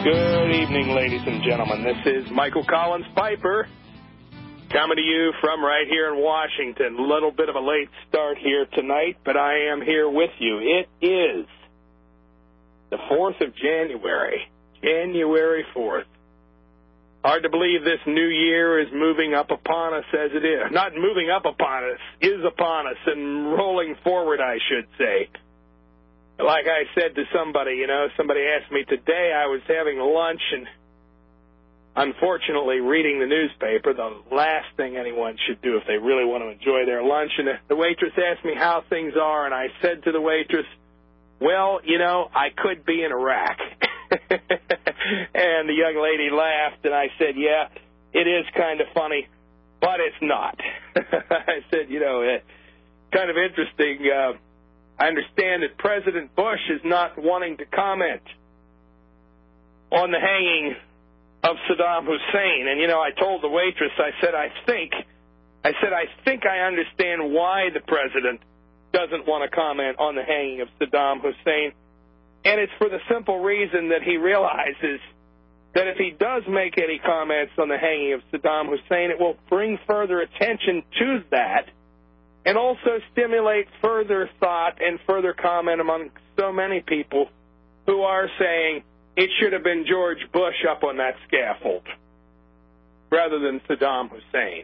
Good evening, ladies and gentlemen. This is Michael Collins Piper coming to you from right here in Washington. A little bit of a late start here tonight, but I am here with you. It is the 4th of January, January 4th. Hard to believe this new year is moving up upon us as it is. Not moving up upon us, is upon us and rolling forward, I should say. Like I said to somebody, somebody asked me today, I was having lunch and unfortunately reading the newspaper, the last thing anyone should do if they really want to enjoy their lunch. And the waitress asked me how things are, and I said to the waitress, well, I could be in Iraq. And the young lady laughed, and I said, yeah, it is kind of funny, but it's not. I said, kind of interesting. I understand that President Bush is not wanting to comment on the hanging of Saddam Hussein. And, I told the waitress, I said, I think I understand why the president doesn't want to comment on the hanging of Saddam Hussein. And it's for the simple reason that he realizes that if he does make any comments on the hanging of Saddam Hussein, it will bring further attention to that and also stimulate further thought and further comment among so many people who are saying it should have been George Bush up on that scaffold rather than Saddam Hussein.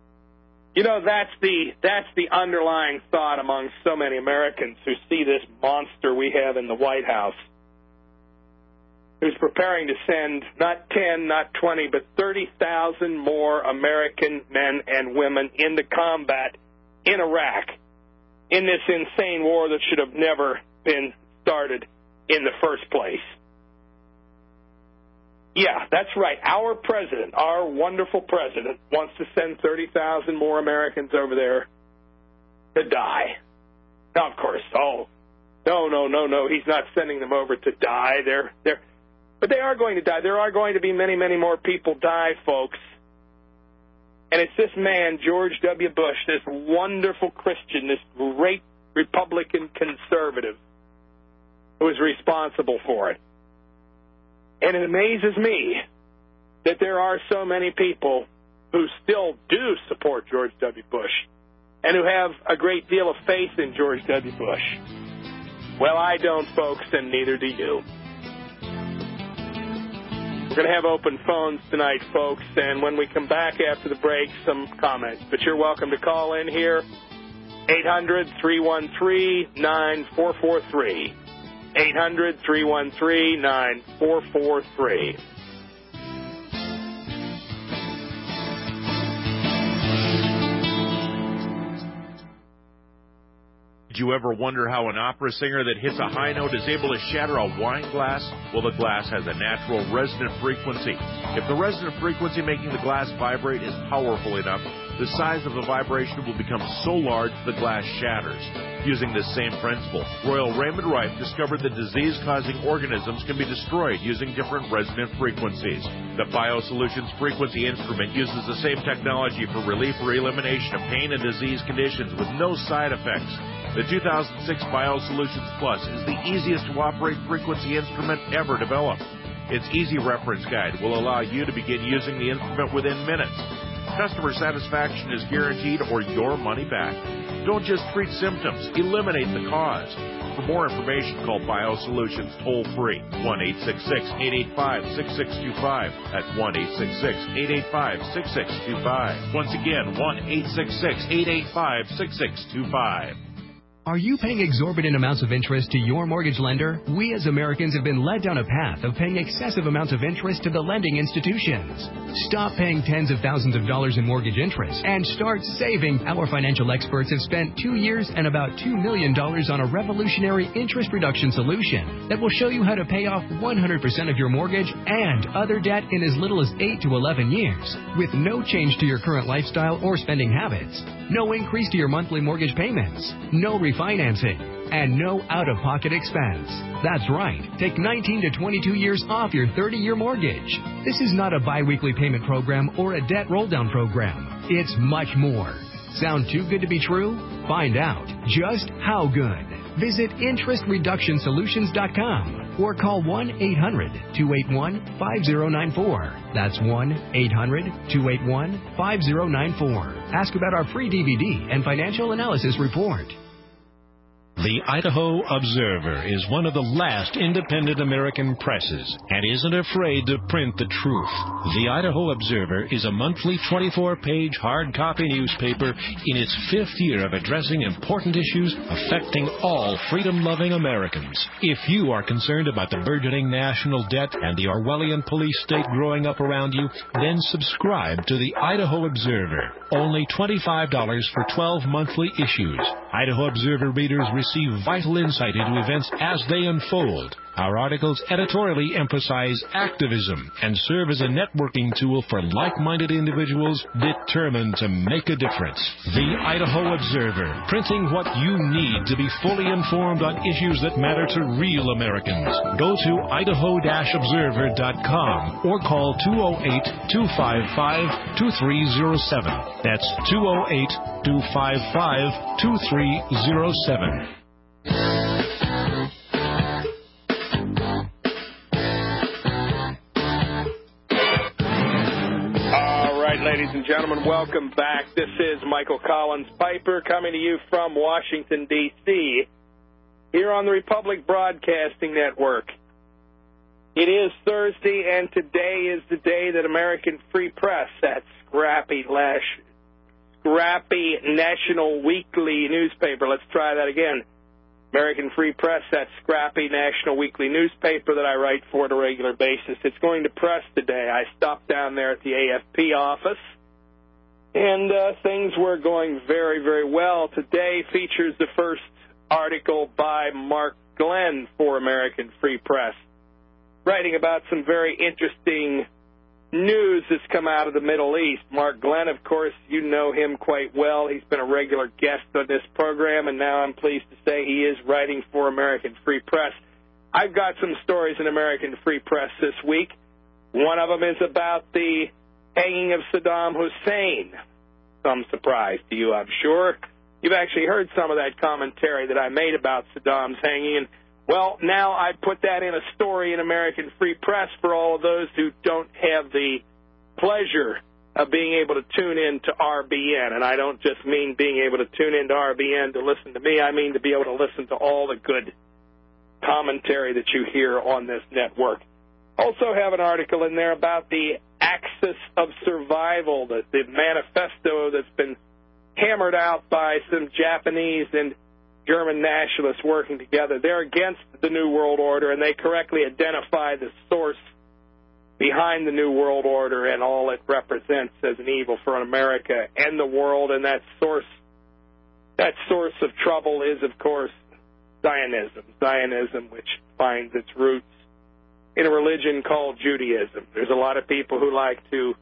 That's the underlying thought among so many Americans who see this monster we have in the White House, who's preparing to send not 10, not 20, but 30,000 more American men and women into combat in Iraq in this insane war that should have never been started in the first place. Yeah, that's right. Our president, our wonderful president, wants to send 30,000 more Americans over there to die. Now, of course, no, he's not sending them over to die. But they are going to die. There are going to be many, many more people die, folks. And it's this man, George W. Bush, this wonderful Christian, this great Republican conservative, who is responsible for it. And it amazes me that there are so many people who still do support George W. Bush and who have a great deal of faith in George W. Bush. Well, I don't, folks, and neither do you. We're going to have open phones tonight, folks, and when we come back after the break, some comments. But you're welcome to call in here, 800-313-9443. 800-313-9443. Did you ever wonder how an opera singer that hits a high note is able to shatter a wine glass? Well, the glass has a natural resonant frequency. If the resonant frequency making the glass vibrate is powerful enough, the size of the vibration will become so large the glass shatters. Using this same principle, Royal Raymond Rife discovered that disease-causing organisms can be destroyed using different resonant frequencies. The BioSolutions frequency instrument uses the same technology for relief or elimination of pain and disease conditions with no side effects. The 2006 BioSolutions Plus is the easiest to operate frequency instrument ever developed. Its easy reference guide will allow you to begin using the instrument within minutes. Customer satisfaction is guaranteed or your money back. Don't just treat symptoms, eliminate the cause. For more information, call BioSolutions toll-free, 1-866-885-6625. That's 1-866-885-6625. Once again, 1-866-885-6625. Are you paying exorbitant amounts of interest to your mortgage lender? We as Americans have been led down a path of paying excessive amounts of interest to the lending institutions. Stop paying tens of thousands of dollars in mortgage interest and start saving. Our financial experts have spent 2 years and about $2 million on a revolutionary interest reduction solution that will show you how to pay off 100% of your mortgage and other debt in as little as 8 to 11 years with no change to your current lifestyle or spending habits. No increase to your monthly mortgage payments. No refinancing. And no out-of-pocket expense. That's right. Take 19 to 22 years off your 30-year mortgage. This is not a biweekly payment program or a debt roll-down program. It's much more. Sound too good to be true? Find out just how good. Visit interestreductionsolutions.com. or call 1-800-281-5094. That's 1-800-281-5094. Ask about our free DVD and financial analysis report. The Idaho Observer is one of the last independent American presses and isn't afraid to print the truth. The Idaho Observer is a monthly 24-page hard copy newspaper in its 5th year of addressing important issues affecting all freedom-loving Americans. If you are concerned about the burgeoning national debt and the Orwellian police state growing up around you, then subscribe to the Idaho Observer. Only $25 for 12 monthly issues. Idaho Observer readers receive vital insight into events as they unfold. Our articles editorially emphasize activism and serve as a networking tool for like-minded individuals determined to make a difference. The Idaho Observer, printing what you need to be fully informed on issues that matter to real Americans. Go to idaho-observer.com or call 208-255-2307. That's 208-255-2307. Ladies and gentlemen, welcome back. This is Michael Collins Piper coming to you from Washington, D.C., here on the Republic Broadcasting Network. It is Thursday, and today is the day that American Free Press, that scrappy national weekly newspaper, let's try that again, American Free Press, that scrappy national weekly newspaper that I write for on a regular basis. It's going to press today. I stopped down there at the AFP office, and things were going very, very well. Today features the first article by Mark Glenn for American Free Press, writing about some very interesting news that's come out of the Middle East. Mark Glenn, of course, you know him quite well. He's been a regular guest on this program, and now I'm pleased to say he is writing for American Free Press. I've got some stories in American Free Press this week. One of them is about the hanging of Saddam Hussein. Some surprise to you, I'm sure. You've actually heard some of that commentary that I made about Saddam's hanging, and well, now I put that in a story in American Free Press for all of those who don't have the pleasure of being able to tune in to RBN. And I don't just mean being able to tune into RBN to listen to me. I mean to be able to listen to all the good commentary that you hear on this network. Also have an article in there about the Axis of Survival, the manifesto that's been hammered out by some Japanese and German nationalists working together. They're against the New World Order, and they correctly identify the source behind the New World Order and all it represents as an evil for America and the world. And that source of trouble is, of course, Zionism, which finds its roots in a religion called Judaism. There's a lot of people who like to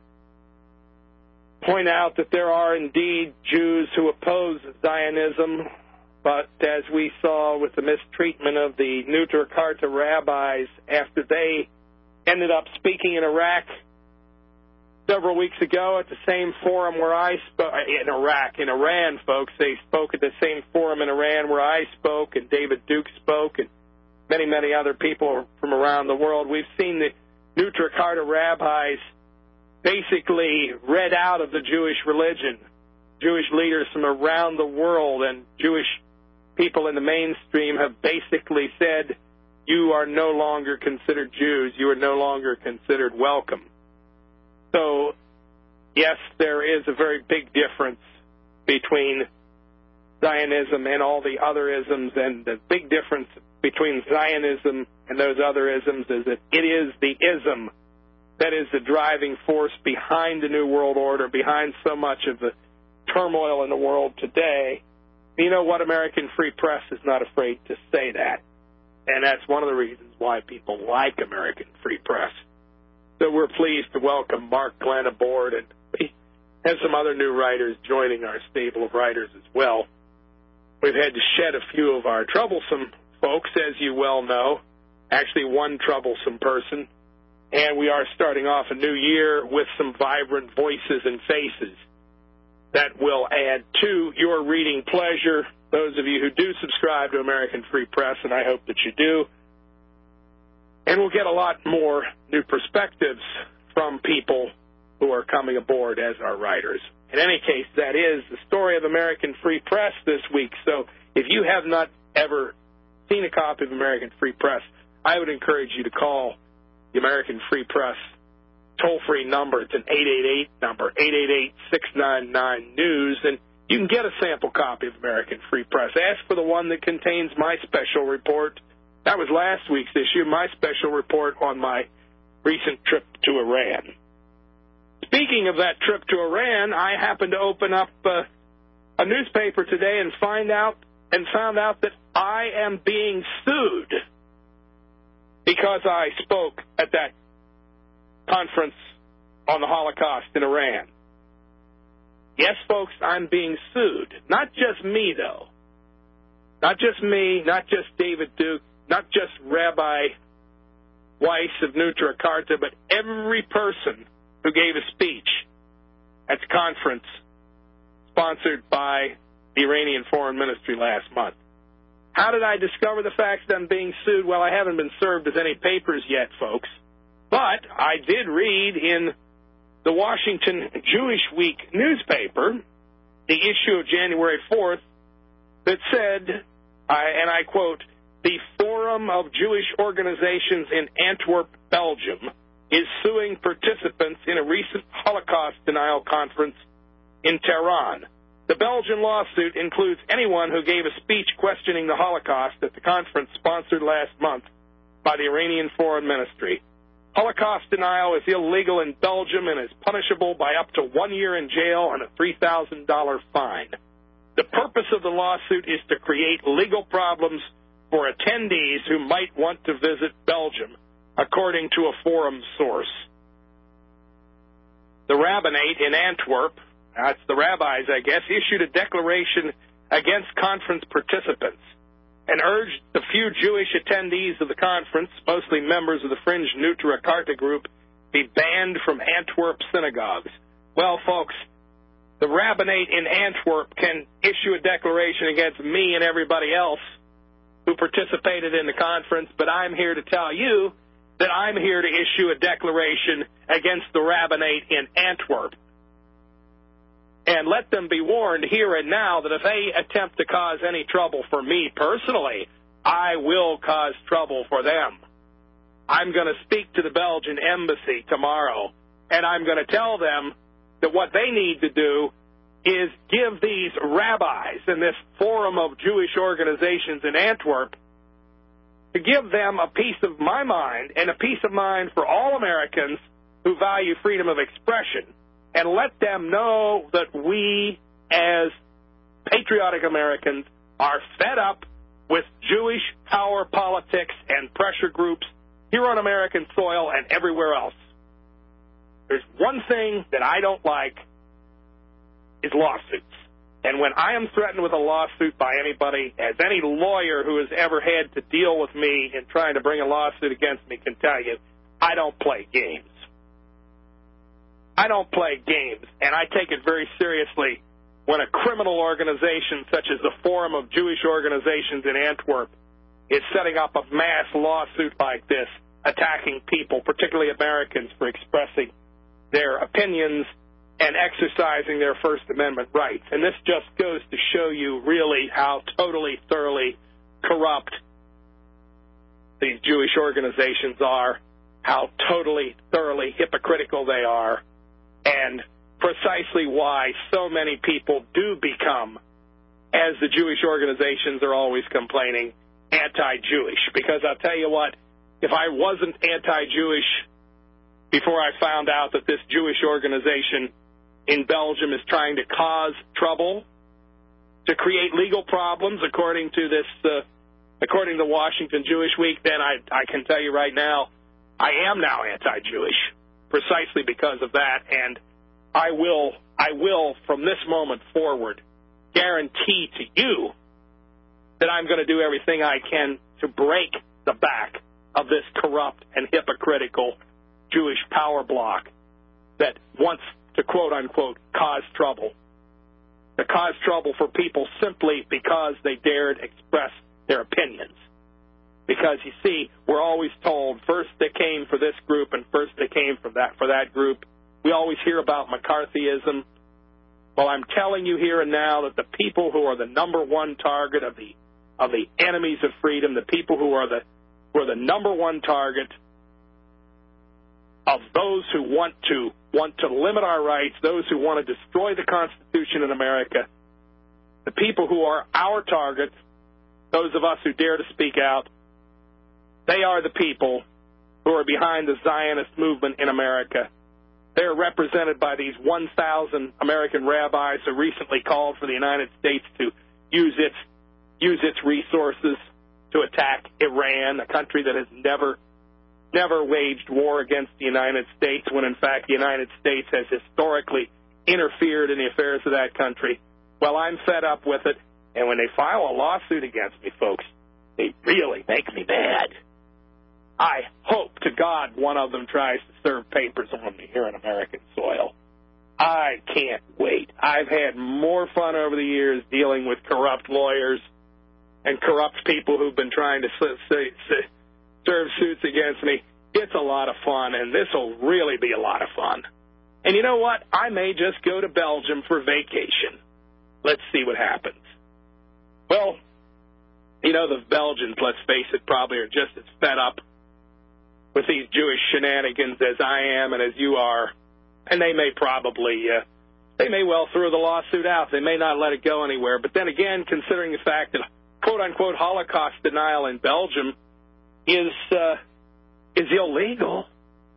point out that there are indeed Jews who oppose Zionism, but as we saw with the mistreatment of the Neutral Carta rabbis after they ended up speaking in Iraq several weeks ago at the same forum where I spoke, in Iran, folks. They spoke at the same forum in Iran where I spoke, and David Duke spoke, and many, many other people from around the world. We've seen the Neutral Carta rabbis basically read out of the Jewish religion. Jewish leaders from around the world and Jewish people in the mainstream have basically said, you are no longer considered Jews. You are no longer considered welcome. So, yes, there is a very big difference between Zionism and all the other isms, and the big difference between Zionism and those other isms is that it is the ism that is the driving force behind the New World Order, behind so much of the turmoil in the world today. You know what? American Free Press is not afraid to say that. And that's one of the reasons why people like American Free Press. So we're pleased to welcome Mark Glenn aboard, and we have some other new writers joining our stable of writers as well. We've had to shed a few of our troublesome folks, as you well know, actually one troublesome person, and we are starting off a new year with some vibrant voices and faces that will add to your reading pleasure. Those of you who do subscribe to American Free Press, and I hope that you do, And we'll get a lot more new perspectives from people who are coming aboard as our writers. In any case, that is the story of American Free Press this week. So if you have not ever seen a copy of American Free Press, I would encourage you to call the American Free Press toll-free number. It's an 888 number, 888-699-NEWS, and you can get a sample copy of American Free Press. Ask for the one that contains my special report. That was last week's issue, my special report on my recent trip to Iran. Speaking of that trip to Iran, I happened to open up a newspaper today and found out that I am being sued because I spoke at that conference on the Holocaust in Iran. Yes, folks, I'm being sued. Not just me, though. Not just me, not just David Duke, not just Rabbi Weiss of Nutra Karta, but every person who gave a speech at the conference sponsored by the Iranian Foreign Ministry last month. How did I discover the fact that I'm being sued? Well, I haven't been served with any papers yet, folks. But I did read in the Washington Jewish Week newspaper, the issue of January 4th, that said, and I quote, "The Forum of Jewish Organizations in Antwerp, Belgium, is suing participants in a recent Holocaust denial conference in Tehran. The Belgian lawsuit includes anyone who gave a speech questioning the Holocaust at the conference sponsored last month by the Iranian Foreign Ministry. Holocaust denial is illegal in Belgium and is punishable by up to 1 year in jail and a $3,000 fine. The purpose of the lawsuit is to create legal problems for attendees who might want to visit Belgium, according to a forum source." The rabbinate in Antwerp, that's the rabbis, I guess, issued a declaration against conference participants and urged the few Jewish attendees of the conference, mostly members of the fringe Nutra Karta group, be banned from Antwerp synagogues. Well, folks, the rabbinate in Antwerp can issue a declaration against me and everybody else who participated in the conference, but I'm here to tell you that I'm here to issue a declaration against the rabbinate in Antwerp. And let them be warned here and now that if they attempt to cause any trouble for me personally, I will cause trouble for them. I'm going to speak to the Belgian embassy tomorrow, and I'm going to tell them that what they need to do is give these rabbis in this forum of Jewish organizations in Antwerp, to give them a piece of my mind and a piece of mind for all Americans who value freedom of expression, and let them know that we, as patriotic Americans, are fed up with Jewish power politics and pressure groups here on American soil and everywhere else. There's one thing that I don't like, is lawsuits. And when I am threatened with a lawsuit by anybody, as any lawyer who has ever had to deal with me in trying to bring a lawsuit against me can tell you, I don't play games. I don't play games, and I take it very seriously when a criminal organization such as the Forum of Jewish Organizations in Antwerp is setting up a mass lawsuit like this, attacking people, particularly Americans, for expressing their opinions and exercising their First Amendment rights. And this just goes to show you really how totally, thoroughly corrupt these Jewish organizations are, how totally, thoroughly hypocritical they are, and precisely why so many people do become, as the Jewish organizations are always complaining, anti-Jewish. Because I'll tell you what, if I wasn't anti-Jewish before I found out that this Jewish organization in Belgium is trying to cause trouble, to create legal problems, according to the Washington Jewish Week, then I can tell you right now, I am now anti-Jewish, precisely because of that, and I will, from this moment forward, guarantee to you that I'm going to do everything I can to break the back of this corrupt and hypocritical Jewish power bloc that wants to, quote-unquote, cause trouble. To cause trouble for people simply because they dared express their opinions. Because, you see, we're always told first they came for this group and first they came for that group. We always hear about McCarthyism. Well, I'm telling you here and now that the people who are the number one target of the enemies of freedom, the people who are the number one target of those who want to limit our rights, those who want to destroy the Constitution in America, the people who are our targets, those of us who dare to speak out, they are the people who are behind the Zionist movement in America. They are represented by these 1,000 American rabbis who recently called for the United States to use its resources to attack Iran, a country that has never waged war against the United States, when in fact the United States has historically interfered in the affairs of that country. Well, I'm fed up with it, and when they file a lawsuit against me, folks, they really make me mad. I hope to God one of them tries to serve papers on me here on American soil. I can't wait. I've had more fun over the years dealing with corrupt lawyers and corrupt people who've been trying to serve suits against me. It's a lot of fun, and this will really be a lot of fun. And you know what? I may just go to Belgium for vacation. Let's see what happens. Well, you know, the Belgians, let's face it, probably are just as fed up with these Jewish shenanigans as I am and as you are. And they may well throw the lawsuit out. They may not let it go anywhere. But then again, considering the fact that quote-unquote Holocaust denial in Belgium is illegal,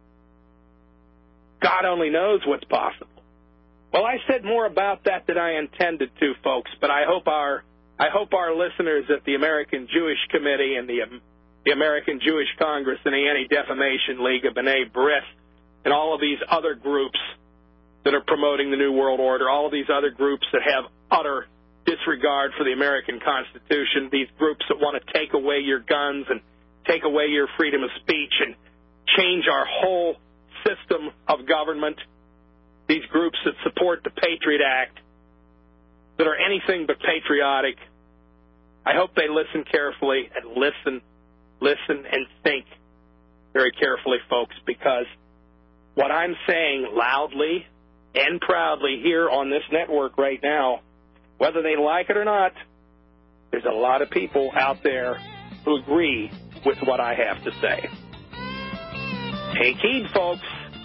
God only knows what's possible. Well, I said more about that than I intended to, folks, but I hope our listeners at the American Jewish Committee and the American Jewish Congress and the Anti-Defamation League of B'nai B'rith and all of these other groups that are promoting the New World Order, all of these other groups that have utter disregard for the American Constitution, these groups that want to take away your guns and take away your freedom of speech and change our whole system of government, these groups that support the Patriot Act, that are anything but patriotic, I hope they listen carefully and listen and think very carefully, folks, because what I'm saying loudly and proudly here on this network right now, whether they like it or not, there's a lot of people out there who agree with what I have to say. Take heed, folks.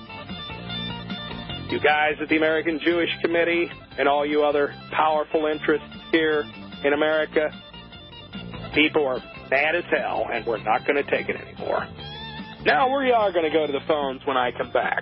You guys at the American Jewish Committee and all you other powerful interests here in America, people are mad as hell, and we're not going to take it anymore. Now, we are going to go to the phones when I come back.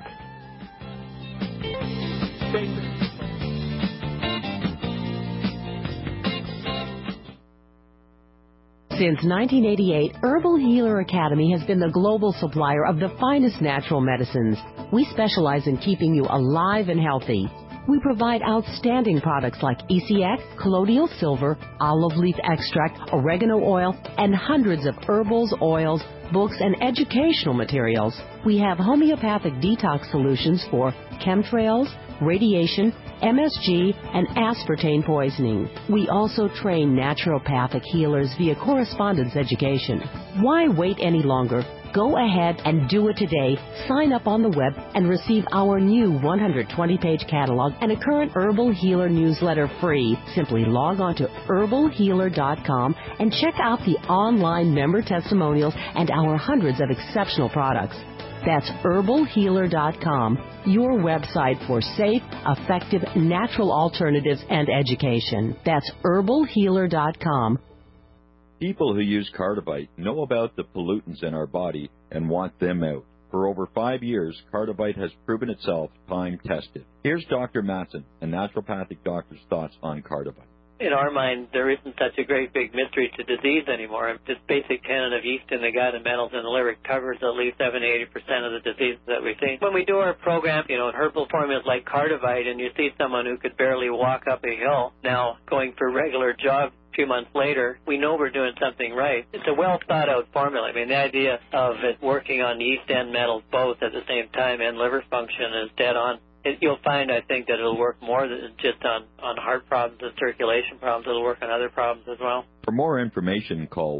Since 1988, Herbal Healer Academy has been the global supplier of the finest natural medicines. We specialize in keeping you alive and healthy. We provide outstanding products like ECX, colloidal silver, olive leaf extract, oregano oil, and hundreds of herbals, oils, books, and educational materials. We have homeopathic detox solutions for chemtrails, radiation, MSG, and aspartame poisoning. We also train naturopathic healers via correspondence education. Why wait any longer? Go ahead and do it today. Sign up on the web and receive our new 120-page catalog and a current Herbal Healer newsletter free. Simply log on to herbalhealer.com and check out the online member testimonials and our hundreds of exceptional products. That's herbalhealer.com, your website for safe, effective, natural alternatives and education. That's herbalhealer.com. People who use Cardivite know about the pollutants in our body and want them out. For over 5 years, Cardivite has proven itself time-tested. Here's Dr. Matson, a naturopathic doctor's thoughts on Cardivite. In our mind, there isn't such a great big mystery to disease anymore. This basic tenet of yeast in the gut and metals in the liver covers at least 70-80% of the diseases that we see. When we do our program, in herbal formulas like Cardivite, and you see someone who could barely walk up a hill now going for regular jogs a few months later, we know we're doing something right. It's a well-thought-out formula. I mean, the idea of it working on yeast and metals both at the same time and liver function is dead on. you'll find, I think, that it'll work more than just on heart problems and circulation problems. It'll work on other problems as well. For more information, call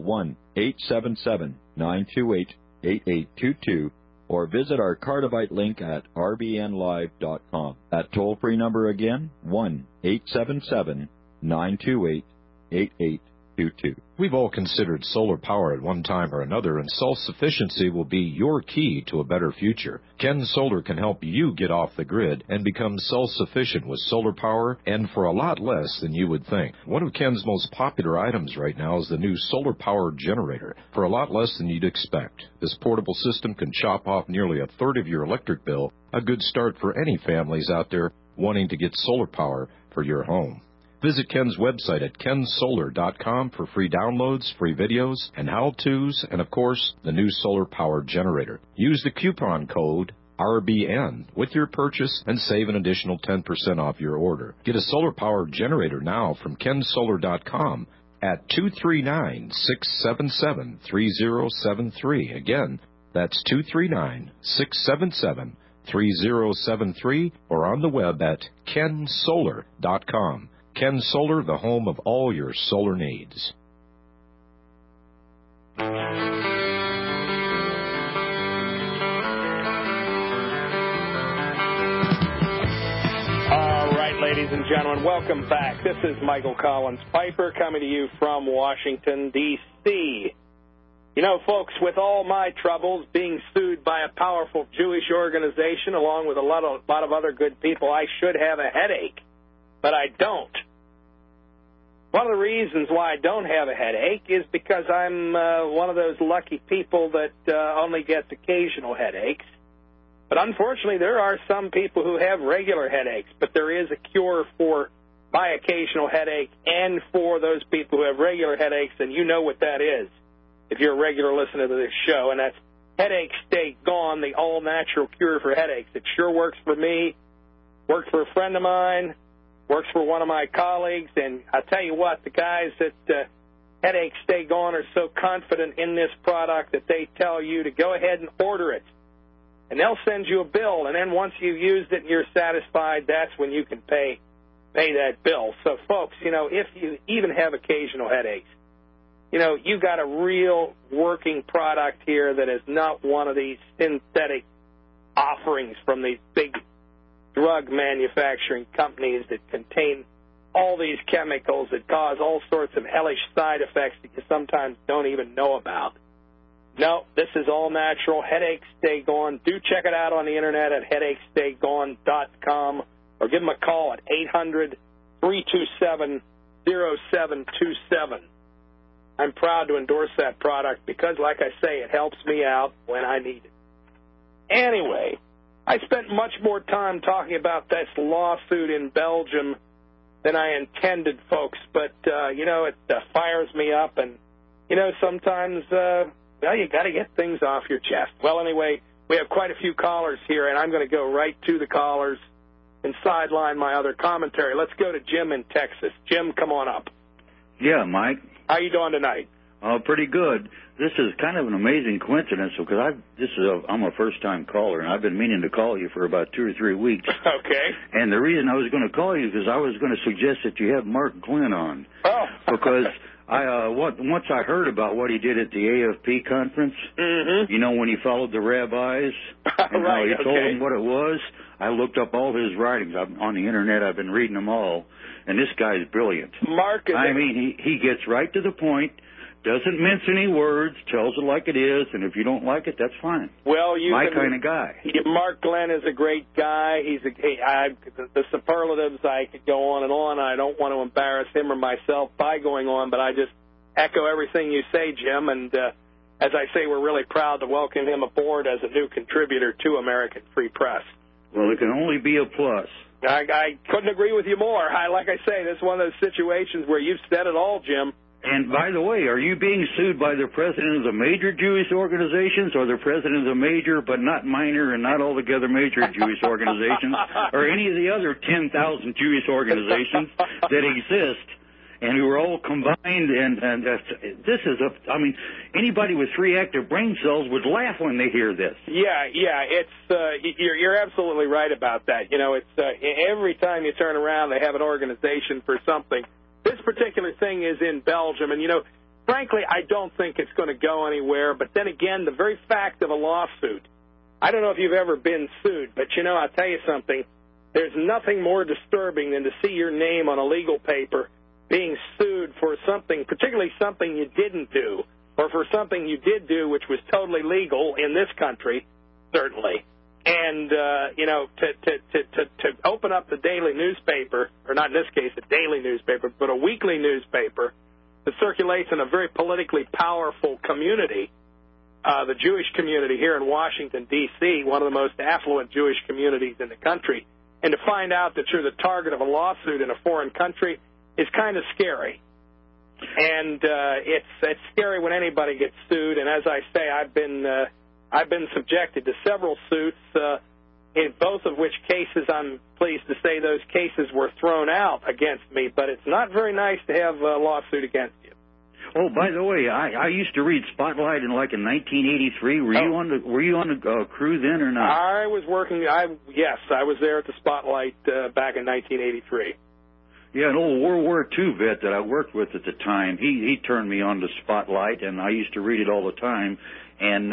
1-877-928-8822 or visit our Cardivite link at rbnlive.com. That toll-free number again, 1-877-928-8822. We've all considered solar power at one time or another, and self-sufficiency will be your key to a better future. Ken Solar can help you get off the grid and become self-sufficient with solar power, and for a lot less than you would think. One of Ken's most popular items right now is the new solar power generator, for a lot less than you'd expect. This portable system can chop off nearly a third of your electric bill, a good start for any families out there wanting to get solar power for your home. Visit Ken's website at kensolar.com for free downloads, free videos, and how-tos, and, of course, the new solar power generator. Use the coupon code RBN with your purchase and save an additional 10% off your order. Get a solar power generator now from kensolar.com at 239-677-3073. Again, that's 239-677-3073, or on the web at kensolar.com. Ken Solar, the home of all your solar needs. All right, ladies and gentlemen, welcome back. This is Michael Collins Piper coming to you from Washington, D.C. You know, folks, with all my troubles being sued by a powerful Jewish organization along with a lot of other good people, I should have a headache, but I don't. One of the reasons why I don't have a headache is because I'm one of those lucky people that only gets occasional headaches. But unfortunately, there are some people who have regular headaches, but there is a cure for my occasional headache and for those people who have regular headaches, and you know what that is if you're a regular listener to this show, and that's Headache Stay Gone, the all-natural cure for headaches. It sure works for me, worked for a friend of mine, works for one of my colleagues, and I tell you what, the guys at Headache Stay Gone are so confident in this product that they tell you to go ahead and order it. And they'll send you a bill, and then once you've used it and you're satisfied, that's when you can pay that bill. So, folks, you know, if you even have occasional headaches, you know, you got a real working product here that is not one of these synthetic offerings from these big drug manufacturing companies that contain all these chemicals that cause all sorts of hellish side effects that you sometimes don't even know about. No, this is all natural. Headache Stay Gone. Do check it out on the internet at headachestaygone.com or give them a call at 800-327-0727. I'm proud to endorse that product because, like I say, it helps me out when I need it. Anyway, I spent much more time talking about this lawsuit in Belgium than I intended, folks. But, you know, it fires me up. And, you know, sometimes, well, you got to get things off your chest. Well, anyway, we have quite a few callers here, and I'm going to go right to the callers and sideline my other commentary. Let's go to Jim in Texas. Jim, come on up. Yeah, Mike. How you doing tonight? Pretty good. This is kind of an amazing coincidence because I'm a first-time caller, and I've been meaning to call you for about 2 or 3 weeks. Okay. And the reason I was going to call you is I was going to suggest that you have Mark Glenn on. Oh. Because once I heard about what he did at the AFP conference, you know, when he followed the rabbis and right, how he told okay. them what it was, I looked up all his writings. On the Internet, I've been reading them all, and this guy is brilliant. Mark is... I mean, he gets right to the point, doesn't mince any words, tells it like it is, and if you don't like it, that's fine. Well, my kind of guy. Mark Glenn is a great guy. The superlatives, I could go on and on. I don't want to embarrass him or myself by going on, but I just echo everything you say, Jim. And as I say, we're really proud to welcome him aboard as a new contributor to American Free Press. Well, it can only be a plus. I couldn't agree with you more. Like I say, this is one of those situations where you've said it all, Jim. And by the way, are you being sued by the president of the major Jewish organizations or the president of the major but not minor and not altogether major Jewish organizations or any of the other 10,000 Jewish organizations that exist and we were all combined, and this is anybody with 3 active brain cells would laugh when they hear this. Yeah, it's you're absolutely right about that. You know, it's every time you turn around, they have an organization for something. This particular thing is in Belgium, and, you know, frankly, I don't think it's going to go anywhere, but then again, the very fact of a lawsuit, I don't know if you've ever been sued, but, you know, I'll tell you something, there's nothing more disturbing than to see your name on a legal paper being sued for something, particularly something you didn't do, or for something you did do which was totally legal in this country, certainly. And, you know, to open up the daily newspaper, or not in this case a daily newspaper, but a weekly newspaper that circulates in a very politically powerful community, the Jewish community here in Washington, D.C., one of the most affluent Jewish communities in the country, and to find out that you're the target of a lawsuit in a foreign country is kind of scary. And it's scary when anybody gets sued. And as I say, I've been subjected to several suits, in both of which cases I'm pleased to say those cases were thrown out against me. But it's not very nice to have a lawsuit against you. Oh, by the way, I used to read Spotlight in 1983. Were you on the crew then or not? I was working. Yes, I was there at the Spotlight back in 1983. Yeah, an old World War II vet that I worked with at the time, he turned me on to Spotlight, and I used to read it all the time. And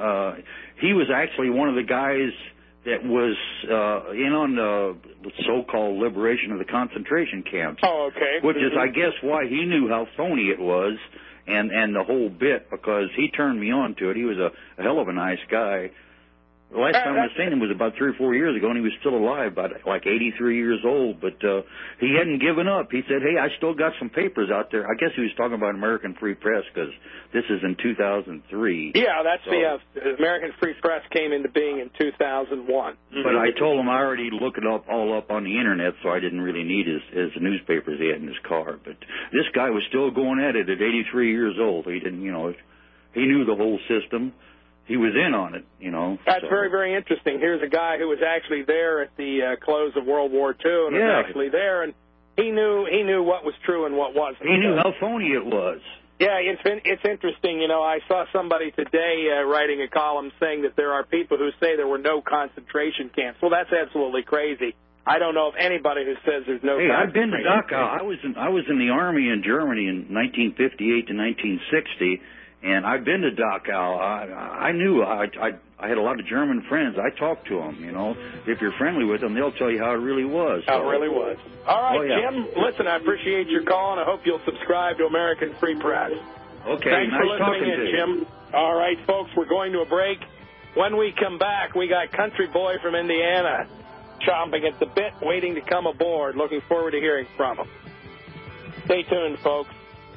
he was actually one of the guys that was in on the so-called liberation of the concentration camps. Oh, okay. Which is, I guess, why he knew how phony it was and the whole bit, because he turned me on to it. He was a hell of a nice guy. The last time I seen him was about 3 or 4 years ago, and he was still alive, about like 83 years old. But he hadn't given up. He said, hey, I still got some papers out there. I guess he was talking about American Free Press, because this is in 2003. Yeah, that's the American Free Press came into being in 2001. But I told him I already looked it all up on the Internet, so I didn't really need his newspapers he had in his car. But this guy was still going at it at 83 years old. He didn't, he knew the whole system. He was in on it, That's very, very interesting. Here's a guy who was actually there at the close of World War II and was actually there, and he knew what was true and what wasn't. He knew how phony it was. Yeah, it's interesting. I saw somebody today writing a column saying that there are people who say there were no concentration camps. Well, that's absolutely crazy. I don't know of anybody who says there's no. Hey, I've been to Dachau. I was in the Army in Germany in 1958 to 1960. And I've been to Dachau. I knew I had a lot of German friends. I talked to them, If you're friendly with them, they'll tell you how it really was. How it really was. All right, Jim, listen, I appreciate your call, and I hope you'll subscribe to American Free Press. Okay, thanks nice for listening talking in, to you. Jim. All right, folks, we're going to a break. When we come back, we got Country Boy from Indiana chomping at the bit, waiting to come aboard. Looking forward to hearing from him. Stay tuned, folks.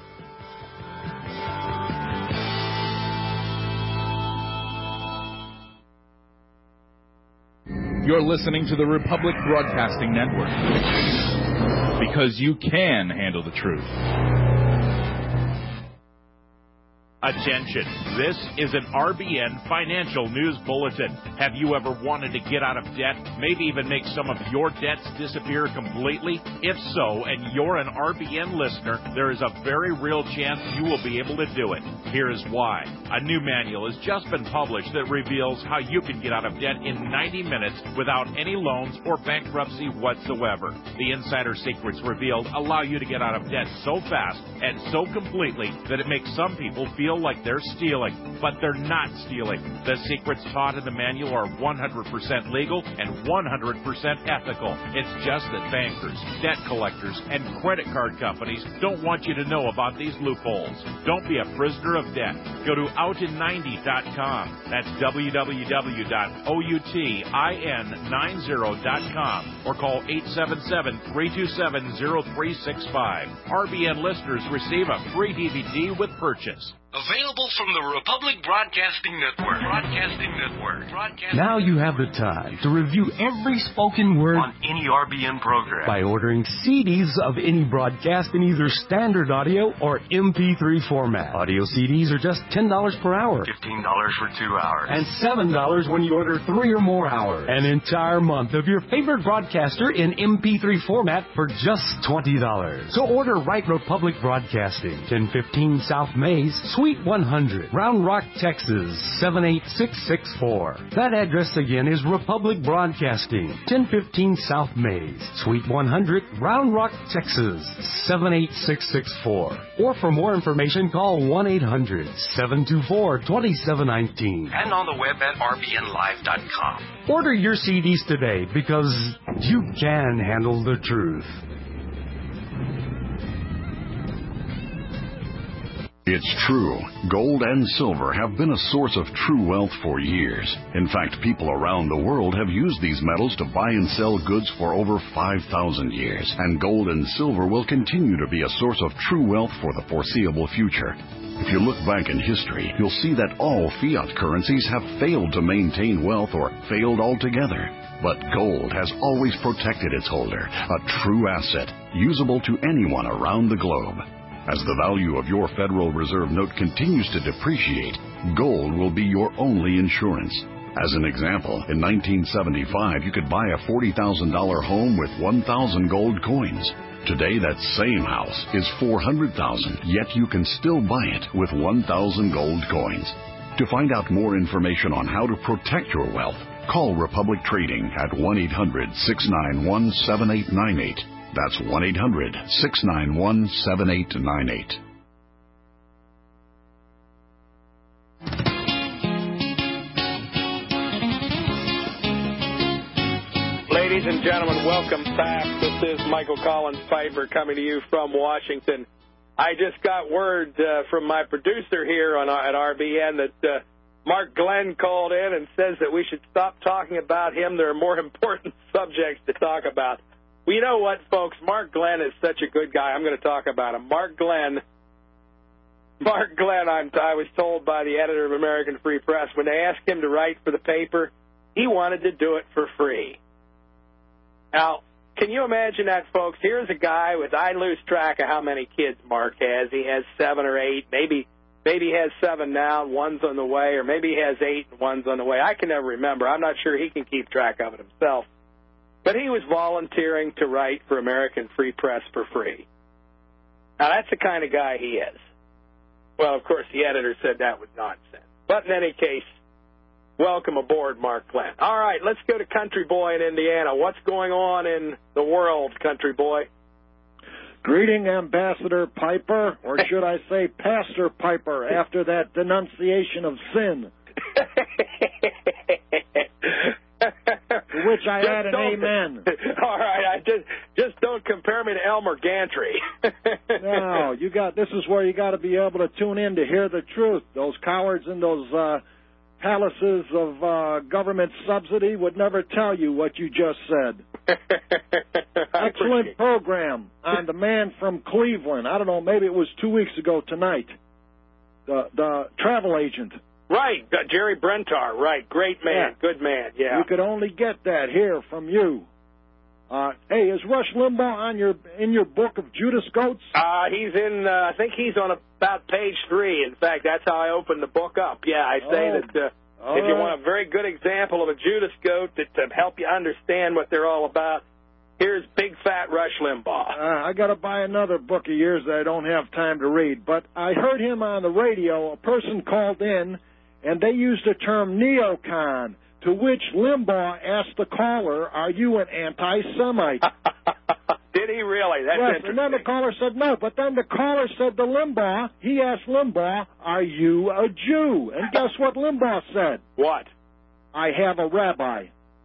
You're listening to the Republic Broadcasting Network, because you can handle the truth. Attention, this is an RBN Financial News Bulletin. Have you ever wanted to get out of debt, maybe even make some of your debts disappear completely? If so, and you're an RBN listener, there is a very real chance you will be able to do it. Here is why. A new manual has just been published that reveals how you can get out of debt in 90 minutes without any loans or bankruptcy whatsoever. The insider secrets revealed allow you to get out of debt so fast and so completely that it makes some people feel like they're stealing, but they're not stealing. The secrets taught in the manual are 100% legal and 100% ethical. It's just that bankers, debt collectors, and credit card companies don't want you to know about these loopholes. Don't be a prisoner of debt. Go to outin90.com. That's www.outin90.com or call 877-327-0365. RBN listeners receive a free DVD with purchase. Available from the Republic Broadcasting Network. Now you have the time to review every spoken word on any RBN program by ordering CDs of any broadcast in either standard audio or MP3 format. Audio CDs are just $10 per hour. $15 for 2 hours. And $7 when you order 3 or more hours. An entire month of your favorite broadcaster in MP3 format for just $20. So order right Republic Broadcasting, 1015 South Mays, Suite 100, Round Rock, Texas, 78664. That address again is Republic Broadcasting, 1015 South Mays, Suite 100, Round Rock, Texas, 78664. Or for more information, call 1-800-724-2719. And on the web at rbnlive.com. Order your CDs today because you can handle the truth. It's true. Gold and silver have been a source of true wealth for years. In fact, people around the world have used these metals to buy and sell goods for over 5,000 years. And gold and silver will continue to be a source of true wealth for the foreseeable future. If you look back in history, you'll see that all fiat currencies have failed to maintain wealth or failed altogether. But gold has always protected its holder, a true asset, usable to anyone around the globe. As the value of your Federal Reserve note continues to depreciate, gold will be your only insurance. As an example, in 1975, you could buy a $40,000 home with 1,000 gold coins. Today, that same house is $400,000, yet you can still buy it with 1,000 gold coins. To find out more information on how to protect your wealth, call Republic Trading at 1-800-691-7898. That's 1-800-691-7898. Ladies and gentlemen, welcome back. This is Michael Collins Piper coming to you from Washington. I just got word from my producer here at RBN that Mark Glenn called in and says that we should stop talking about him. There are more important subjects to talk about. Well, you know what, folks? Mark Glenn is such a good guy. I'm going to talk about him. Mark Glenn, I was told by the editor of American Free Press, when they asked him to write for the paper, he wanted to do it for free. Now, can you imagine that, folks? Here's a guy with, I lose track of how many kids Mark has. He has 7 or 8. Maybe he has 7 now and one's on the way, or maybe he has 8 and one's on the way. I can never remember. I'm not sure he can keep track of it himself. But he was volunteering to write for American Free Press for free. Now, that's the kind of guy he is. Well, of course, the editor said that was nonsense. But in any case, welcome aboard, Mark Glenn. All right, let's go to Country Boy in Indiana. What's going on in the world, Country Boy? Greeting, Ambassador Piper, or should I say Pastor Piper, after that denunciation of sin. To which I add an amen. All right, I just don't compare me to Elmer Gantry. No, this is where you got to be able to tune in to hear the truth. Those cowards in those palaces of government subsidy would never tell you what you just said. Excellent program on the man from Cleveland. I don't know, maybe it was 2 weeks ago tonight. The travel agent. Right, Jerry Brentar, right. Great man, good man, yeah. You could only get that here from you. Hey, is Rush Limbaugh in your book of Judas Goats? He's in, I think he's on about page 3. In fact, that's how I opened the book up. Yeah, I say that if you want a very good example of a Judas Goat to help you understand what they're all about, here's Big Fat Rush Limbaugh. I got to buy another book of yours that I don't have time to read. But I heard him on the radio. A person called in, and they used the term neocon, to which Limbaugh asked the caller, are you an anti-Semite? Did he really? That's interesting. And then the caller said no, but then the caller said to Limbaugh, he asked Limbaugh, are you a Jew? And guess what Limbaugh said? What? I have a rabbi.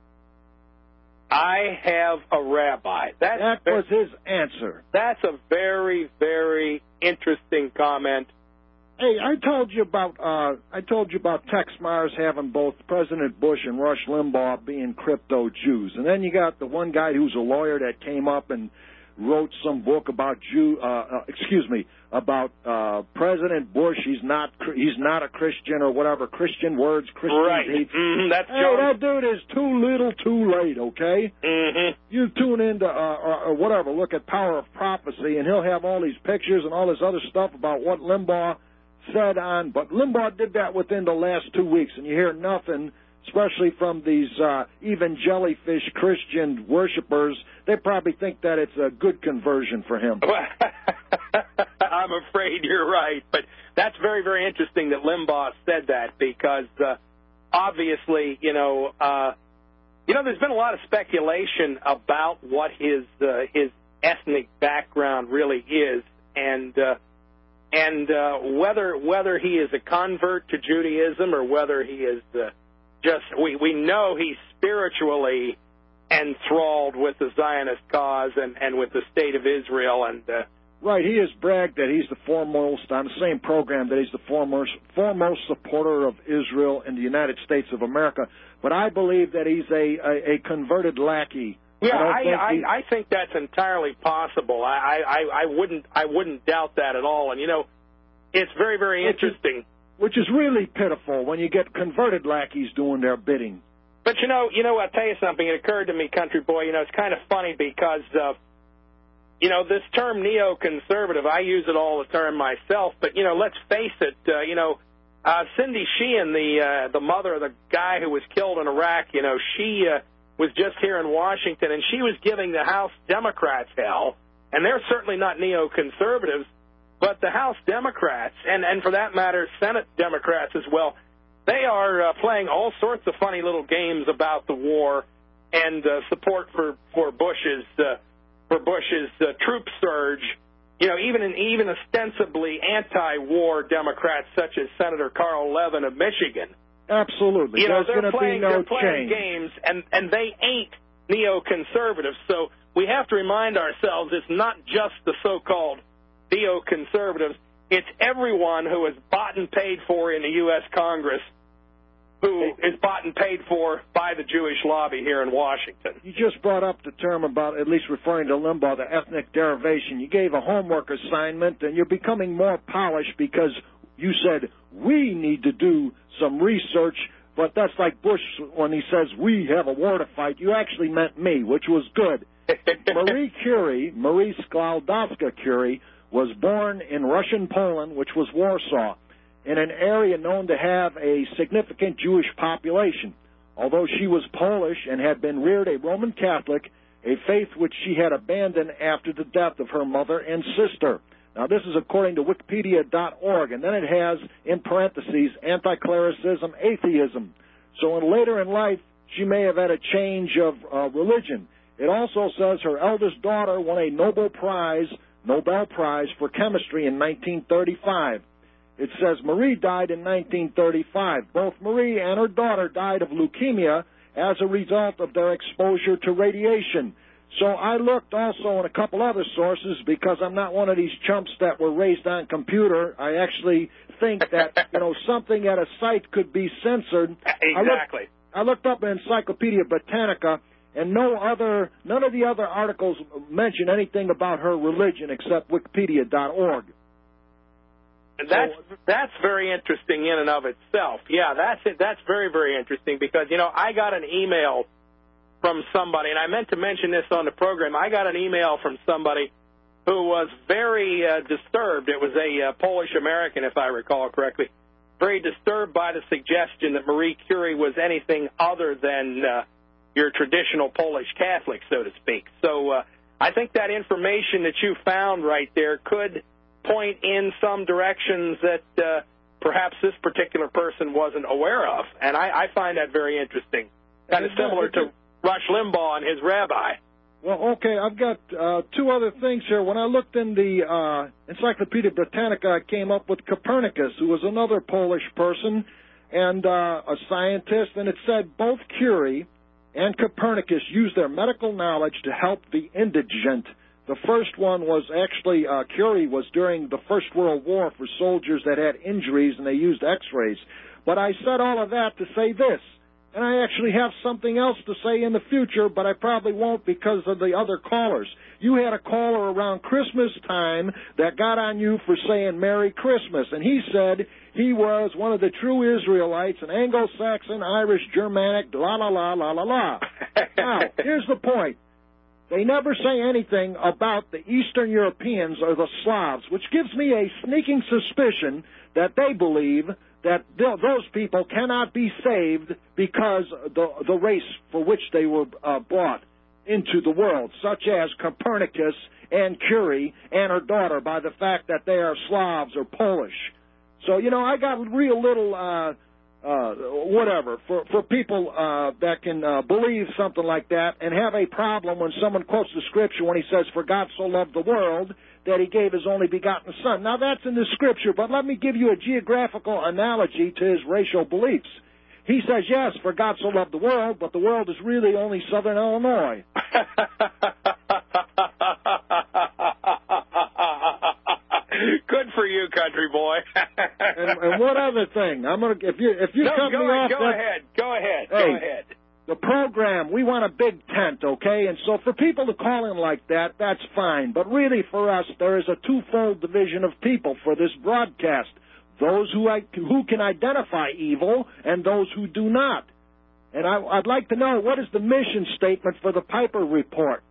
I have a rabbi. That was his answer. That's a very, very interesting comment. Hey, I told you about Tex Mars having both President Bush and Rush Limbaugh being crypto Jews, and then you got the one guy who's a lawyer that came up and wrote some book about President Bush. He's not a Christian or whatever. Christian words, Christian right. hates. That's hey, John. that dude is too little, too late. Okay. Mm-hmm. You tune into or whatever. Look at Power of Prophecy, and he'll have all these pictures and all this other stuff about what Limbaugh said on. But Limbaugh did that within the last 2 weeks, and you hear nothing. Especially from these even jellyfish Christian worshipers, they probably think that it's a good conversion for him. I'm afraid you're right, but that's very, very interesting that Limbaugh said that because obviously, there's been a lot of speculation about what his ethnic background really is, and whether he is a convert to Judaism or whether he is we know he's spiritually enthralled with the Zionist cause and with the state of Israel. And right, he has bragged that he's the foremost, on the same program, that he's the foremost supporter of Israel in the United States of America. But I believe that he's a converted lackey. Yeah, I think that's entirely possible. I wouldn't doubt that at all. And, it's very, very interesting. Which is really pitiful when you get converted lackeys doing their bidding. But, I'll tell you something. It occurred to me, country boy, it's kind of funny because, this term neoconservative, I use it all the time myself. But, let's face it, Cindy Sheehan, the mother of the guy who was killed in Iraq, she was just here in Washington, and she was giving the House Democrats hell. And they're certainly not neoconservatives. But the House Democrats, and for that matter, Senate Democrats as well, they are playing all sorts of funny little games about the war and support for Bush's troop surge. Even ostensibly anti-war Democrats such as Senator Carl Levin of Michigan. Absolutely. They're playing games, and they ain't neoconservatives. So we have to remind ourselves it's not just the so-called neoconservatives, it's everyone who is bought and paid for in the U.S. Congress who is bought and paid for by the Jewish lobby here in Washington. You just brought up the term about, at least referring to Limbaugh, the ethnic derivation. You gave a homework assignment, and you're becoming more polished because you said, we need to do some research, but that's like Bush when he says, we have a war to fight. You actually meant me, which was good. Marie Skłodowska-Curie, was born in Russian Poland, which was Warsaw, in an area known to have a significant Jewish population. Although she was Polish and had been reared a Roman Catholic, a faith which she had abandoned after the death of her mother and sister. Now, this is according to Wikipedia.org, and then it has, in parentheses, anti-clericism, atheism. So later in life, she may have had a change of religion. It also says her eldest daughter won a Nobel Prize for chemistry in 1935. It says Marie died in 1935. Both Marie and her daughter died of leukemia as a result of their exposure to radiation. So I looked also in a couple other sources because I'm not one of these chumps that were raised on computer. I actually think that, something at a site could be censored. Exactly. I looked up in Encyclopedia Britannica, and none of the other articles mention anything about her religion except Wikipedia.org. And that's very interesting in and of itself. Yeah, that's very, very interesting because, I got an email from somebody, and I meant to mention this on the program. I got an email from somebody who was very disturbed. It was a Polish-American, if I recall correctly, very disturbed by the suggestion that Marie Curie was anything other than your traditional Polish Catholic, so to speak. So I think that information that you found right there could point in some directions that perhaps this particular person wasn't aware of. And I find that very interesting, kind of similar to Rush Limbaugh and his rabbi. Well, okay, I've got two other things here. When I looked in the Encyclopedia Britannica, I came up with Copernicus, who was another Polish person and a scientist, and it said both Curie and Copernicus used their medical knowledge to help the indigent. The first one was actually, Curie was during the First World War for soldiers that had injuries, and they used x-rays. But I said all of that to say this. and I actually have something else to say in the future, but I probably won't because of the other callers. You had a caller around Christmas time that got on you for saying Merry Christmas, and he said he was one of the true Israelites, an Anglo-Saxon, Irish, Germanic, la la la la la la. Now, here's the point. They never say anything about the Eastern Europeans or the Slavs, which gives me a sneaking suspicion that they believe that those people cannot be saved because the race for which they were brought into the world, such as Copernicus and Curie and her daughter, by the fact that they are Slavs or Polish. So, you know, I got real little whatever for people that can believe something like that and have a problem when someone quotes the scripture when he says, "For God so loved the world that he gave his only begotten Son." Now, that's in the scripture, but let me give you a geographical analogy to his racial beliefs. He says, yes, for God so loved the world, but the world is really only Southern Illinois. Good for you, country boy. and one other thing, I'm gonna if you cut me off. Go ahead. The program, we want a big tent, okay? And so for people to call in like that, that's fine. But really, for us, there is a twofold division of people for this broadcast: those who can identify evil and those who do not. And I'd like to know, what is the mission statement for the Piper Report?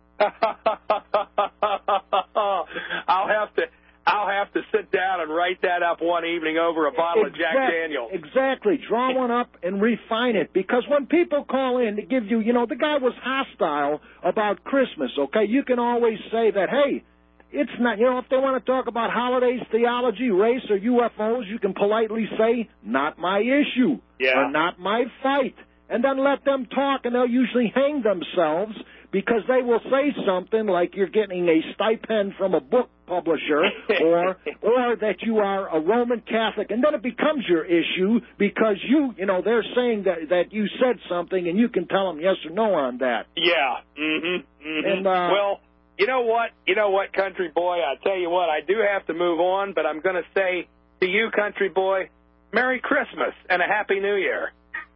I'll have to sit down and write that up one evening over a bottle of Jack Daniels. Exactly. Draw one up and refine it. Because when people call in to give you, the guy was hostile about Christmas, okay? You can always say that, hey, it's not, if they want to talk about holidays, theology, race, or UFOs, you can politely say, not my issue, or not my fight. And then let them talk, and they'll usually hang themselves because they will say something like you're getting a stipend from a book publisher or that you are a Roman Catholic, and then it becomes your issue because they're saying that you said something, and you can tell them yes or no on that. Yeah. Mm-hmm. And, well, you know what, country boy, I tell you what, I do have to move on, but I'm going to say to you, country boy, Merry Christmas and a Happy New Year.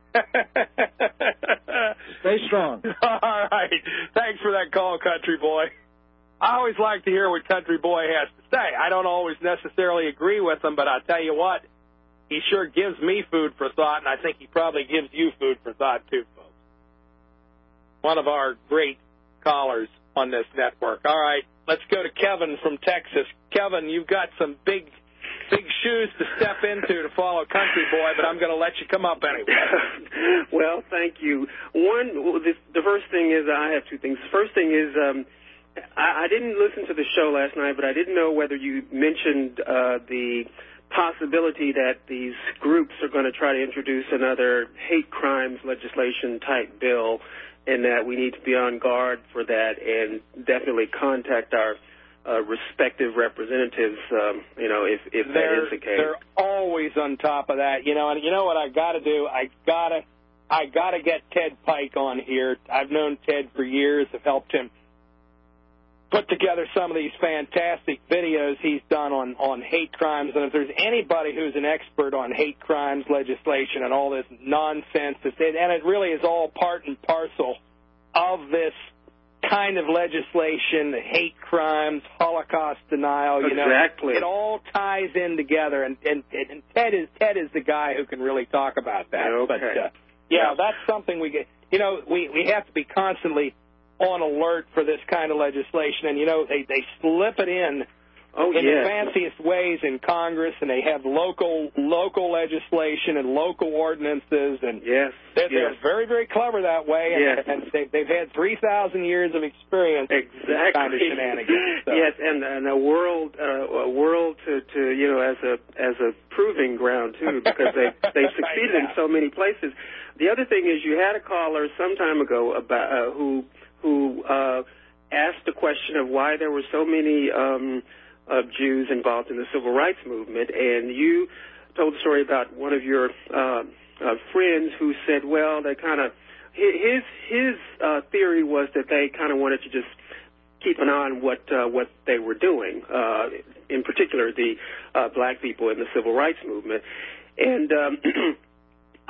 Stay strong. All right. Thanks for that call, country boy. I always like to hear what country boy has to say. I don't always necessarily agree with him, but I'll tell you what, he sure gives me food for thought, and I think he probably gives you food for thought too, folks. One of our great callers on this network. All right, let's go to Kevin from Texas. Kevin, you've got some big shoes to step into to follow country boy, but I'm going to let you come up anyway. Well, thank you. The first thing is, I have two things. The first thing is, I didn't listen to the show last night, but I didn't know whether you mentioned the possibility that these groups are going to try to introduce another hate crimes legislation type bill, and that we need to be on guard for that and definitely contact our respective representatives, if that is the case. They're always on top of that, and you know what I got to do? I got to get Ted Pike on here. I've known Ted for years. I've helped him put together some of these fantastic videos he's done on hate crimes. And if there's anybody who's an expert on hate crimes legislation and all this nonsense, and it really is all part and parcel of this kind of legislation, hate crimes, Holocaust denial, exactly. It all ties in together, and Ted is the guy who can really talk about that. Okay. But that's something we get. We have to be constantly on alert for this kind of legislation, and they slip it in the fanciest ways in Congress, and they have local legislation and local ordinances, and they're very, very clever that way, and they've had 3,000 years of experience in this kind of shenanigans. So. Yes, and a world to as a proving ground too, because they've succeeded in so many places. The other thing is, you had a caller some time ago about who asked the question of why there were so many of Jews involved in the civil rights movement, and you told the story about one of your friends who said, well, they kind of his theory was that they kind of wanted to just keep an eye on what they were doing, in particular the black people in the civil rights movement, and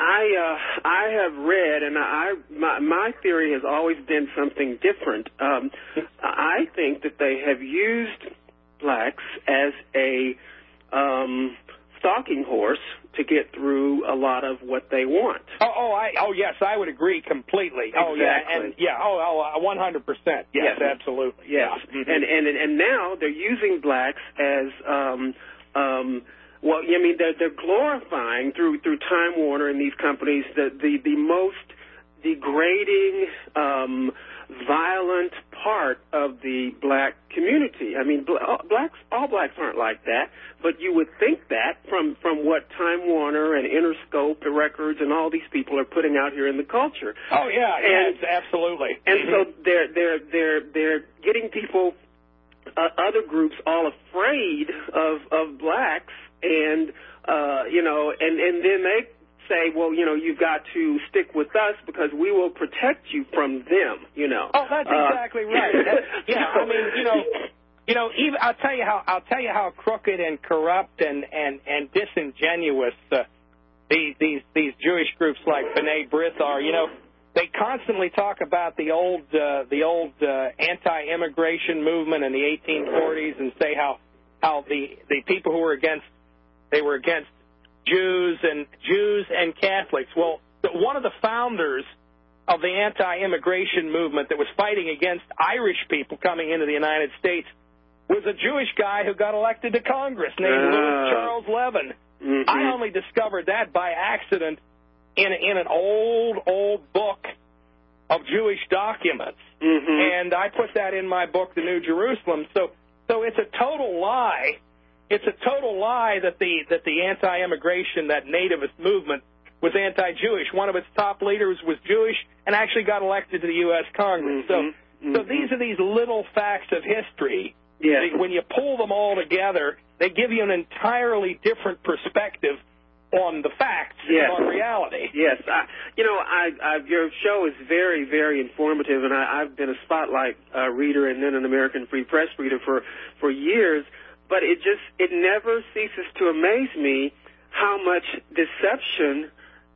I have read, and my theory has always been something different. I think that they have used blacks as a stalking horse to get through a lot of what they want. Yes, I would agree completely. Exactly. 100%. Yes, absolutely. Yes, Mm-hmm. and now they're using blacks as well, I mean, they're glorifying through Time Warner and these companies the most degrading, violent part of the black community. I mean, all blacks aren't like that, but you would think that from what Time Warner and Interscope Records and all these people are putting out here in the culture. Oh yeah, absolutely. And so they're getting people, other groups, all afraid of blacks. And, and then they say, well, you've got to stick with us because we will protect you from them, Oh, that's exactly right. I mean, even I'll tell you how crooked and corrupt and disingenuous these Jewish groups like B'nai B'rith are. They constantly talk about the old anti-immigration movement in the 1840s and say how the people who were against Jews and Catholics. Well, one of the founders of the anti-immigration movement that was fighting against Irish people coming into the United States was a Jewish guy who got elected to Congress named Louis Charles Levin. Mm-hmm. I only discovered that by accident in an old book of Jewish documents, and I put that in my book, The New Jerusalem. So it's a total lie. It's a total lie that the anti-immigration, that nativist movement, was anti-Jewish. One of its top leaders was Jewish and actually got elected to the U.S. Congress. So these are these little facts of history. Yes. When you pull them all together, they give you an entirely different perspective on the facts and on reality. Yes. Your show is very, very informative, and I've been a Spotlight reader and then an American Free Press reader for years. But it never ceases to amaze me how much deception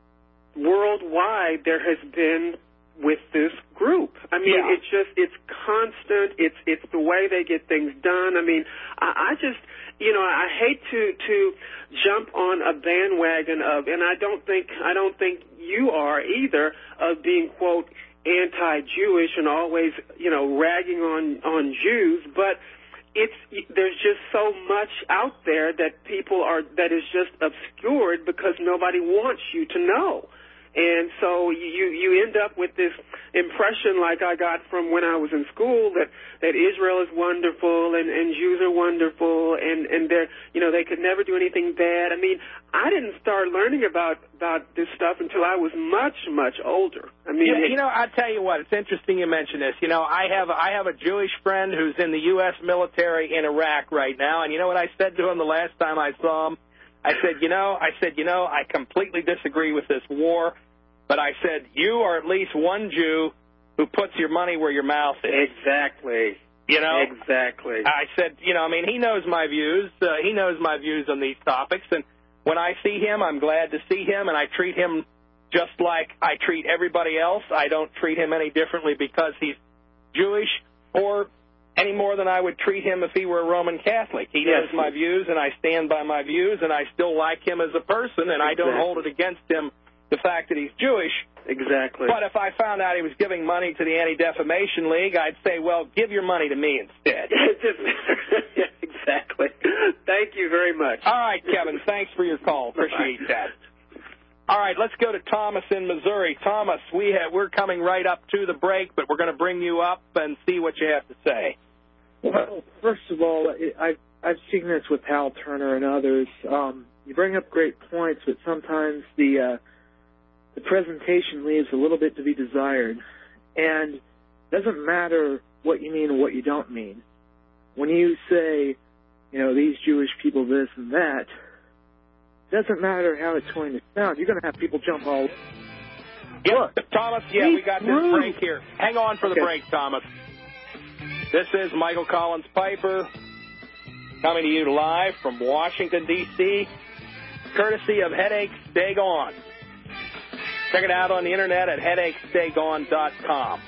worldwide there has been with this group. I mean, it's constant. It's the way they get things done. I mean, I hate to jump on a bandwagon of, and I don't think you are either, of being, quote, anti-Jewish and always, ragging on Jews, but there's just so much out there that that is just obscured because nobody wants you to know. And so you end up with this impression, like I got from when I was in school, that Israel is wonderful and Jews are wonderful and they're, they could never do anything bad. I mean, I didn't start learning about this stuff until I was much, much older. I mean, I'll tell you what, it's interesting you mention this. I have a Jewish friend who's in the U.S. military in Iraq right now, and you know what I said to him the last time I saw him? I said, I completely disagree with this war. But I said, you are at least one Jew who puts your money where your mouth is. Exactly. Exactly. I said, he knows my views. He knows my views on these topics. And when I see him, I'm glad to see him. And I treat him just like I treat everybody else. I don't treat him any differently because he's Jewish or any more than I would treat him if he were a Roman Catholic. He knows my views, and I stand by my views, and I still like him as a person, and I don't hold it against him, the fact that he's Jewish. Exactly. But if I found out he was giving money to the Anti-Defamation League, I'd say, well, give your money to me instead. Exactly. Thank you very much. All right, Kevin, thanks for your call. Appreciate that. All right, let's go to Thomas in Missouri. Thomas, we're coming right up to the break, but we're going to bring you up and see what you have to say. Well, first of all, I've seen this with Hal Turner and others. You bring up great points, but sometimes the presentation leaves a little bit to be desired. And it doesn't matter what you mean and what you don't mean. When you say, these Jewish people this and that, it doesn't matter how it's going to sound. You're going to have people jump all over. Look, Thomas, we got this break here. Hang on for the break, Thomas. This is Michael Collins Piper coming to you live from Washington, D.C., courtesy of Headaches Dagon. Check it out on the internet at headachestaygone.com.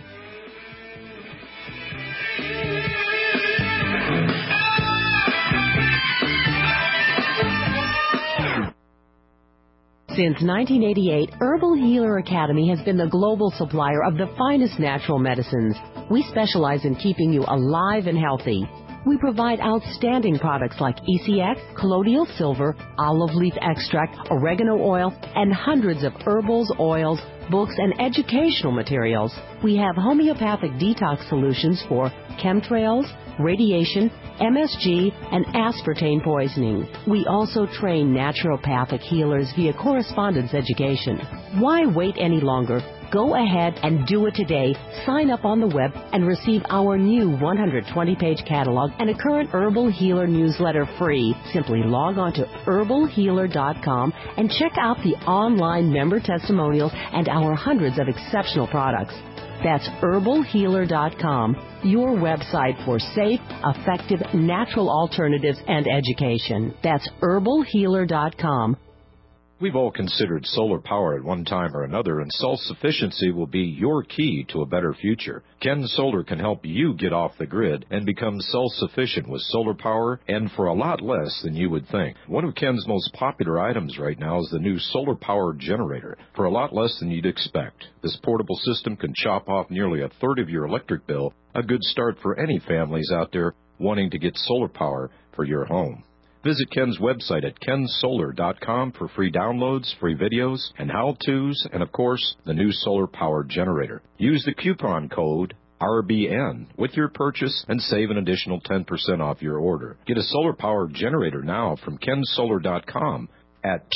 Since 1988, Herbal Healer Academy has been the global supplier of the finest natural medicines. We specialize in keeping you alive and healthy. We provide outstanding products like ECX, colloidal silver, olive leaf extract, oregano oil, and hundreds of herbals, oils, books, and educational materials. We have homeopathic detox solutions for chemtrails, radiation, MSG, and aspartame poisoning. We also train naturopathic healers via correspondence education. Why wait any longer? Go ahead and do it today. Sign up on the web and receive our new 120-page catalog and a current Herbal Healer newsletter free. Simply log on to herbalhealer.com and check out the online member testimonials and our hundreds of exceptional products. That's herbalhealer.com, your website for safe, effective, natural alternatives and education. That's herbalhealer.com. We've all considered solar power at one time or another, and self-sufficiency will be your key to a better future. Ken Solar can help you get off the grid and become self-sufficient with solar power, and for a lot less than you would think. One of Ken's most popular items right now is the new solar power generator, for a lot less than you'd expect. This portable system can chop off nearly a third of your electric bill, a good start for any families out there wanting to get solar power for your home. Visit Ken's website at kensolar.com for free downloads, free videos, and how-tos, and, of course, the new solar power generator. Use the coupon code RBN with your purchase and save an additional 10% off your order. Get a solar power generator now from kensolar.com at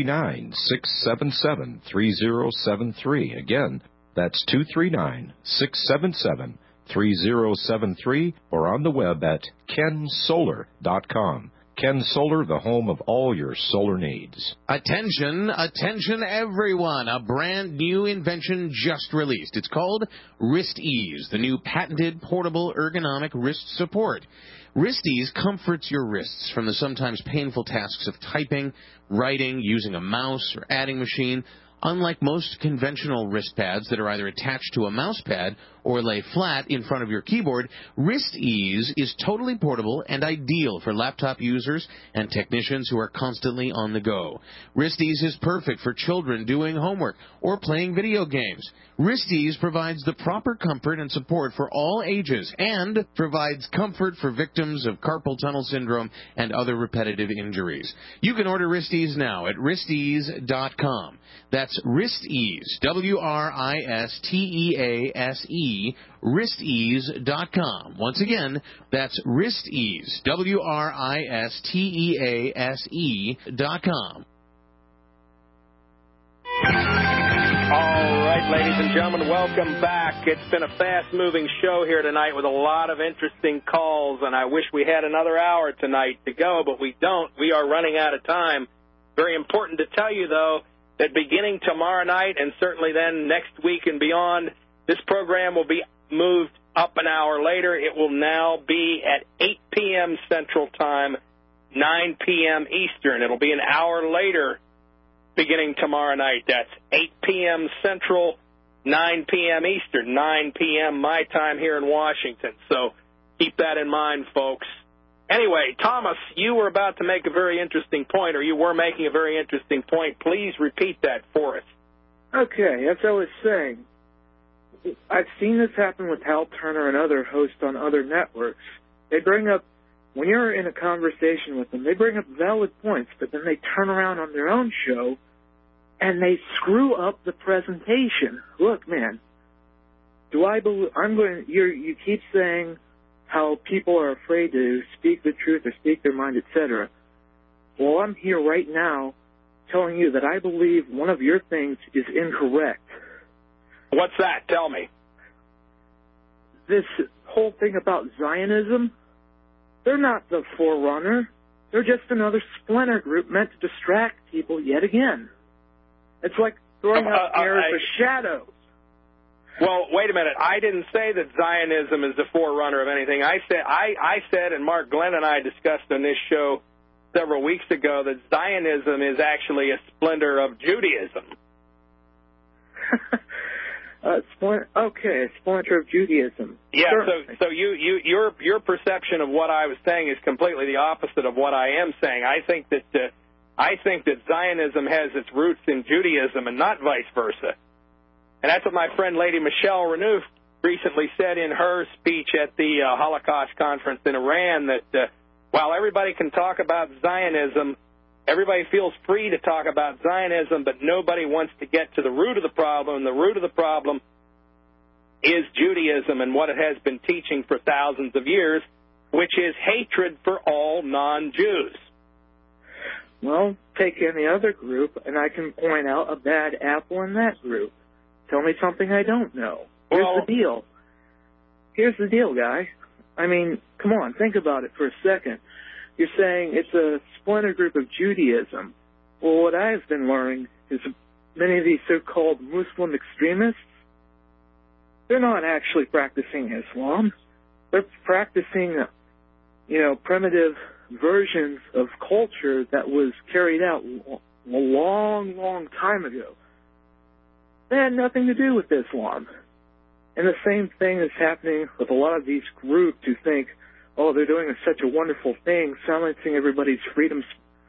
239-677-3073. Again, that's 239-677-3073, or on the web at kensolar.com. Ken Solar, the home of all your solar needs. Attention, attention everyone. A brand new invention just released. It's called Wrist Ease, the new patented portable ergonomic wrist support. Wrist Ease comforts your wrists from the sometimes painful tasks of typing, writing, using a mouse or adding machine. Unlike most conventional wrist pads that are either attached to a mouse pad or lay flat in front of your keyboard, Wrist Ease is totally portable and ideal for laptop users and technicians who are constantly on the go. Wrist Ease is perfect for children doing homework or playing video games. Wrist Ease provides the proper comfort and support for all ages and provides comfort for victims of carpal tunnel syndrome and other repetitive injuries. You can order Wrist Ease now at wristease.com. That's Wrist Ease, WRISTEASE, wristease.com. Once again, that's Wrist Ease, WRISTEASE.com. All right, ladies and gentlemen, welcome back. It's been a fast-moving show here tonight with a lot of interesting calls, and I wish we had another hour tonight to go, but we don't. We are running out of time. Very important to tell you, though, that beginning tomorrow night and certainly then next week and beyond, this program will be moved up an hour later. It will now be at 8 p.m. Central Time, 9 p.m. Eastern. It'll be an hour later beginning tomorrow night. That's 8 p.m. Central, 9 p.m. Eastern, 9 p.m. my time here in Washington. So keep that in mind, folks. Anyway, Thomas, you were about to make a very interesting point, or you were making a very interesting point. Please repeat that for us. Okay, as I was saying, I've seen this happen with Hal Turner and other hosts on other networks. They bring up, when you're in a conversation with them, they bring up valid points, but then they turn around on their own show and they screw up the presentation. Look, man, you keep saying how people are afraid to speak the truth or speak their mind, etc. Well, I'm here right now telling you that I believe one of your things is incorrect. What's that? Tell me. This whole thing about Zionism, they're not the forerunner. They're just another splinter group meant to distract people yet again. It's like throwing up airs of shadows. Well, wait a minute. I didn't say that Zionism is the forerunner of anything. I said, and Mark Glenn and I discussed on this show several weeks ago, that Zionism is actually a splinter of Judaism. Okay, a splinter of Judaism. Yeah, Certainly. so your perception of what I was saying is completely the opposite of what I am saying. I think that Zionism has its roots in Judaism and not vice versa. And that's what my friend Lady Michelle Renouf recently said in her speech at the Holocaust conference in Iran, that while everybody can talk about Zionism, everybody feels free to talk about Zionism, but nobody wants to get to the root of the problem. And the root of the problem is Judaism and what it has been teaching for thousands of years, which is hatred for all non-Jews. Well, take any other group, and I can point out a bad apple in that group. Tell me something I don't know. Here's the deal, guy. I mean, come on, think about it for a second. You're saying it's a splinter group of Judaism. Well, what I've been learning is many of these so-called Muslim extremists, they're not actually practicing Islam. They're practicing, primitive versions of culture that was carried out a long, long time ago. They had nothing to do with Islam. And the same thing is happening with a lot of these groups who think, oh, they're doing such a wonderful thing, silencing everybody's freedom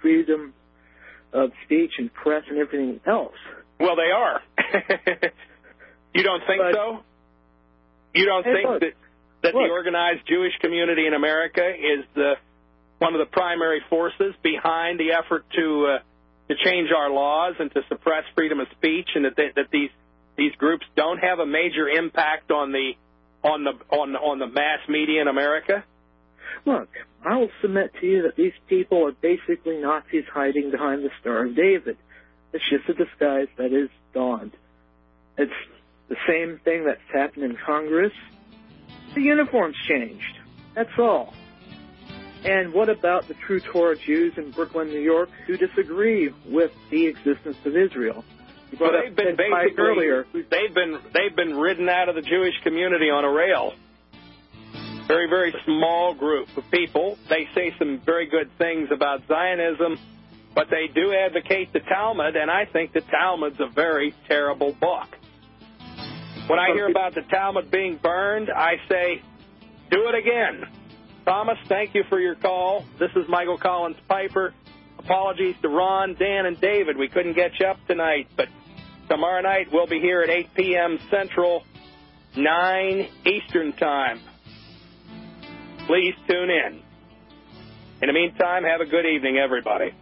of speech and press and everything else. Well, they are. You don't think so? You don't think that the organized Jewish community in America is one of the primary forces behind the effort to change our laws and to suppress freedom of speech, and that these groups don't have a major impact on the mass media in America? Look, I will submit to you that these people are basically Nazis hiding behind the Star of David. It's just a disguise that is donned. It's the same thing that's happened in Congress. The uniform's changed. That's all. And what about the true Torah Jews in Brooklyn, New York, who disagree with the existence of Israel? Well, they've been they've been ridden out of the Jewish community on a rail. Very, very small group of people. They say some very good things about Zionism, but they do advocate the Talmud, and I think the Talmud's a very terrible book. When I hear about the Talmud being burned, I say, do it again. Thomas, thank you for your call. This is Michael Collins Piper. Apologies to Ron, Dan, and David. We couldn't get you up tonight, but tomorrow night we'll be here at 8 p.m. Central, 9 Eastern Time. Please tune in. In the meantime, have a good evening, everybody.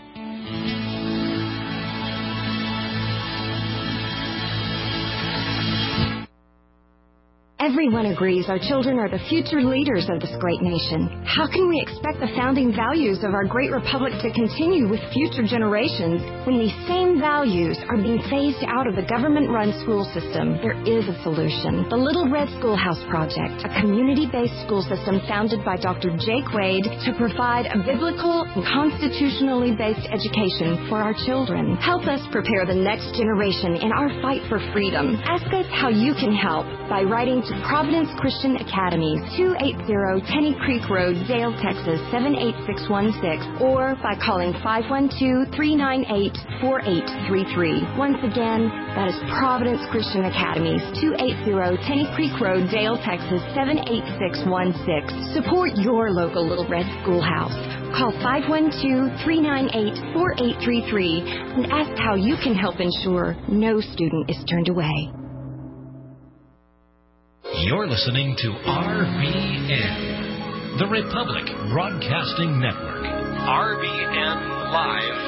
Everyone agrees our children are the future leaders of this great nation. How can we expect the founding values of our great republic to continue with future generations when these same values are being phased out of the government-run school system? There is a solution. The Little Red Schoolhouse Project, a community-based school system founded by Dr. Jake Wade to provide a biblical and constitutionally based education for our children. Help us prepare the next generation in our fight for freedom. Ask us how you can help by writing to Providence Christian Academy, 280 Tenny Creek Road, Dale, Texas, 78616, or by calling 512-398-4833. Once again, that is Providence Christian Academy, 280 Tenny Creek Road, Dale, Texas, 78616. Support your local Little Red Schoolhouse. Call 512-398-4833 and ask how you can help ensure no student is turned away. You're listening to RBN, the Republic Broadcasting Network. RBN Live.